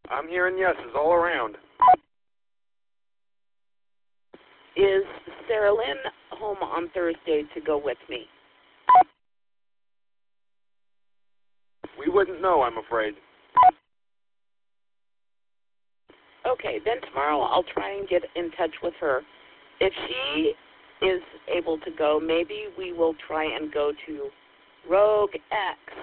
I'm hearing yeses all around. Is Sarah Lynn home on Thursday to go with me? We wouldn't know, I'm afraid. Okay, then tomorrow I'll try and get in touch with her. If she is able to go, maybe we will try and go to Rogue X